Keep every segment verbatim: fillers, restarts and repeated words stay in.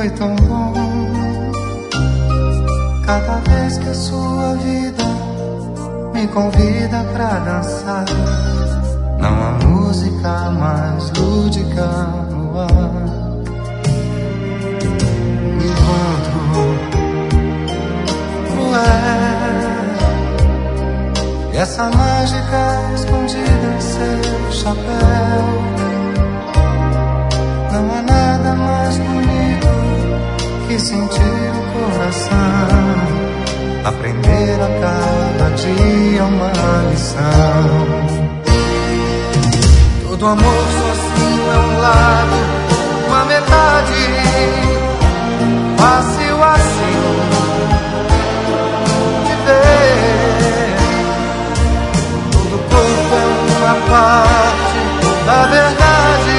foi tão bom. Cada vez que a sua vida me convida pra dançar, não há música mais lúdica no ar. Enquanto cruel, e essa mágica escondida em seu chapéu, não há nada mais bonito que sentir o coração aprender a cada dia uma lição. Todo amor sozinho é um lado, uma metade, fácil assim de ver. Todo corpo é uma parte da verdade,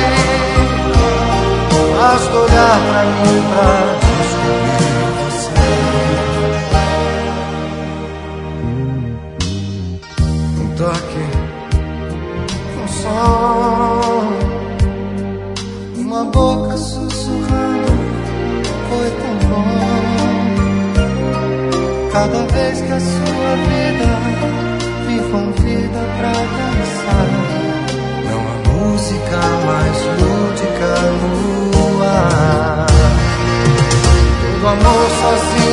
basta olhar pra mim pra descobrir você. Um toque, um som, uma boca sussurrando, foi tão bom. Cada vez que a sua vida me convida pra dançar, não há música mais lúdica no ar. Todo amor sozinho